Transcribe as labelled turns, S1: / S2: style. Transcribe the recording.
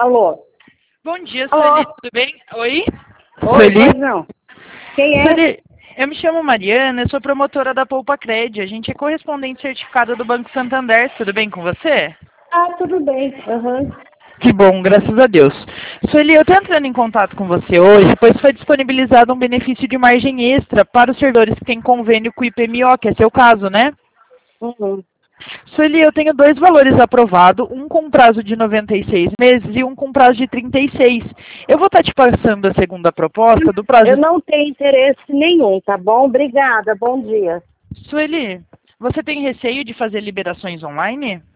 S1: Alô?
S2: Bom dia,
S1: Alô?
S2: Sueli, tudo bem? Oi?
S1: Oi,
S2: Sueli?
S1: pois não. Quem é?
S2: Sueli, eu me chamo Mariana, eu sou promotora da Poupa Cred. A gente é correspondente certificado do Banco Santander. Tudo bem com você?
S1: Ah, tudo bem. Aham.
S2: Que bom, graças a Deus. Sueli, eu estou entrando em contato com você hoje, pois foi disponibilizado um benefício de margem extra para os servidores que têm convênio com o IPMO, que é seu caso, né?
S1: Uhum.
S2: Sueli, eu tenho dois valores aprovados, um com prazo de 96 meses e um com prazo de 36. Eu vou estar te passando a segunda proposta do prazo.
S1: Eu não tenho interesse nenhum, tá bom? Obrigada, bom dia.
S2: Sueli, você tem receio de fazer liberações online?